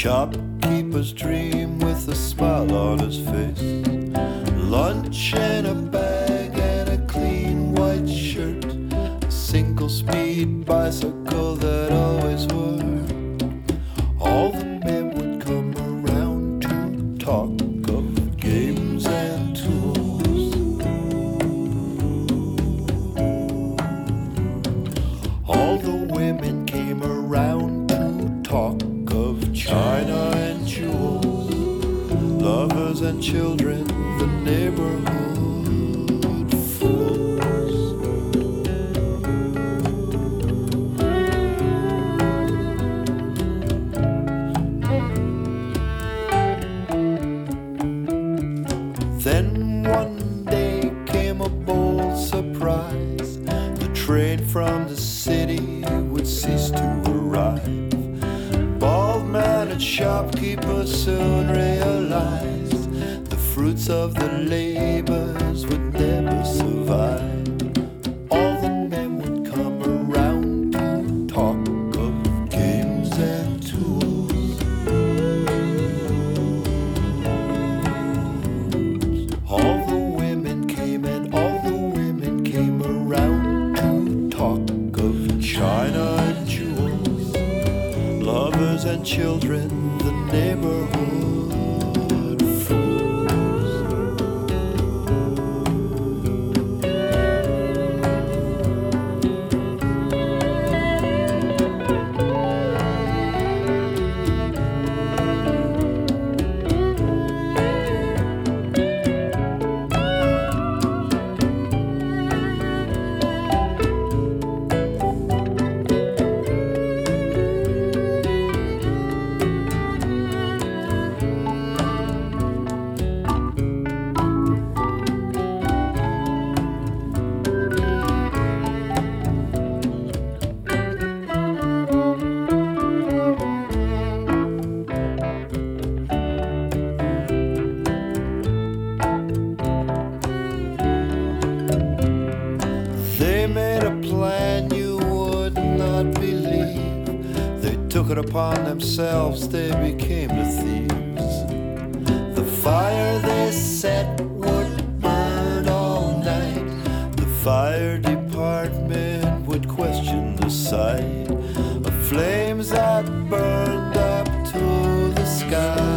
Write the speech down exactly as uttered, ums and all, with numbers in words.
shopkeeper's dream with a smile on his face. Lunch in a bag and a clean white shirt. A single speed bicycle that always worked. All the men would come around to talk of games and tools. All the women came around to talk of China and jewels, lovers and children, the neighborhood fools. Then one day came a bold surprise. The train from the city would cease to arrive. Bald man and shopkeeper soon realized the fruits of the labors would never survive. All the men would come around to talk of games and tools. All the women came and all the women came around to talk of China and jewels, lovers and children, the neighborhood fools. They made a plan you would not believe. They took it upon themselves, they became the thieves. The fire they set would burn all night. The fire department would question the sight of flames that burned up to the sky.